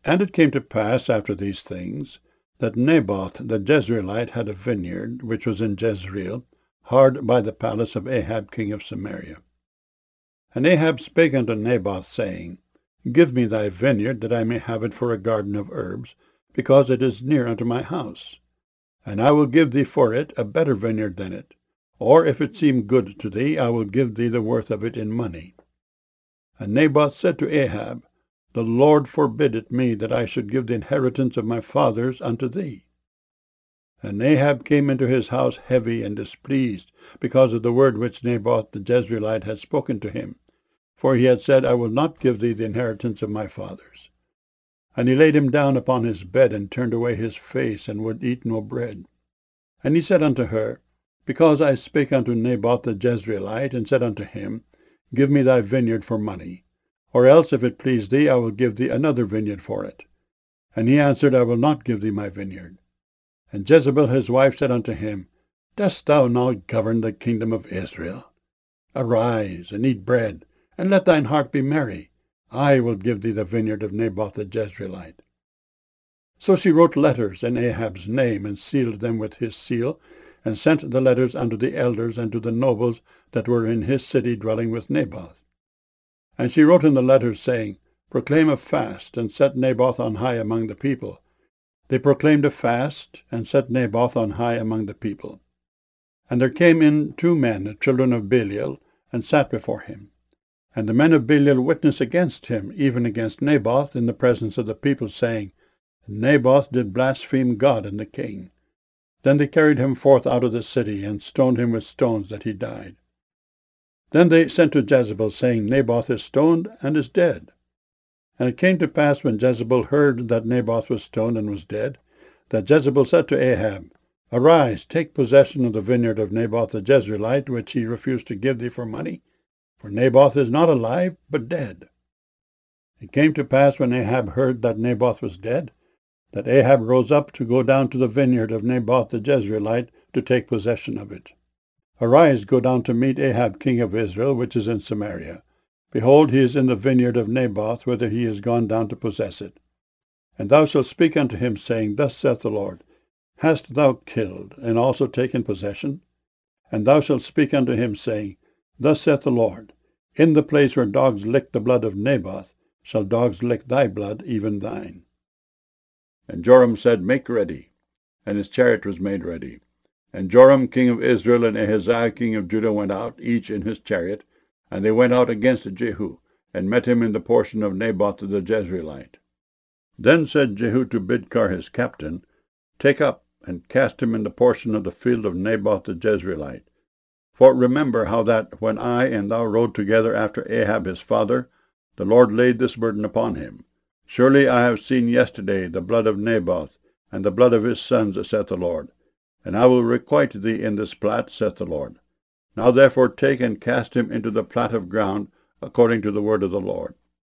And it came to pass after these things, that Naboth the Jezreelite had a vineyard, which was in Jezreel, hard by the palace of Ahab king of Samaria. And Ahab spake unto Naboth, saying, Give me thy vineyard, that I may have it for a garden of herbs, because it is near unto my house. And I will give thee for it a better vineyard than it. Or if it seem good to thee, I will give thee the worth of it in money. And Naboth said to Ahab, The Lord forbid it me that I should give the inheritance of my fathers unto thee. And Ahab came into his house heavy and displeased, because of the word which Naboth the Jezreelite had spoken to him. For he had said, I will not give thee the inheritance of my fathers. And he laid him down upon his bed, and turned away his face, and would eat no bread. And he said unto her, Because I spake unto Naboth the Jezreelite, and said unto him, Give me thy vineyard for money, or else, if it please thee, I will give thee another vineyard for it. And he answered, I will not give thee my vineyard. And Jezebel his wife said unto him, Dost thou now govern the kingdom of Israel? Arise, and eat bread, and let thine heart be merry. I will give thee the vineyard of Naboth the Jezreelite. So she wrote letters in Ahab's name, and sealed them with his seal, and sent the letters unto the elders and to the nobles that were in his city dwelling with Naboth. And she wrote in the letters, saying, Proclaim a fast, and set Naboth on high among the people. They proclaimed a fast, and set Naboth on high among the people. And there came in 2 men, the children of Belial, and sat before him. And the men of Belial witnessed against him, even against Naboth, in the presence of the people, saying, Naboth did blaspheme God and the king. Then they carried him forth out of the city, and stoned him with stones, that he died. Then they sent to Jezebel, saying, Naboth is stoned, and is dead. And it came to pass, when Jezebel heard that Naboth was stoned and was dead, that Jezebel said to Ahab, Arise, take possession of the vineyard of Naboth the Jezreelite, which he refused to give thee for money. For Naboth is not alive, but dead. It came to pass, when Ahab heard that Naboth was dead, that Ahab rose up to go down to the vineyard of Naboth the Jezreelite, to take possession of it. Arise, go down to meet Ahab king of Israel, which is in Samaria. Behold, he is in the vineyard of Naboth, whither he is gone down to possess it. And thou shalt speak unto him, saying, Thus saith the Lord, Hast thou killed, and also taken possession? And thou shalt speak unto him, saying, Thus saith the Lord, In the place where dogs lick the blood of Naboth, shall dogs lick thy blood, even thine. And Joram said, Make ready. And his chariot was made ready. And Joram king of Israel and Ahaziah king of Judah went out, each in his chariot, and they went out against Jehu, and met him in the portion of Naboth the Jezreelite. Then said Jehu to Bidkar his captain, Take up, and cast him in the portion of the field of Naboth the Jezreelite. For remember how that, when I and thou rode together after Ahab his father, the Lord laid this burden upon him. Surely I have seen yesterday the blood of Naboth, and the blood of his sons, saith the Lord. And I will requite thee in this plat, saith the Lord. Now therefore take and cast him into the plat of ground, according to the word of the Lord.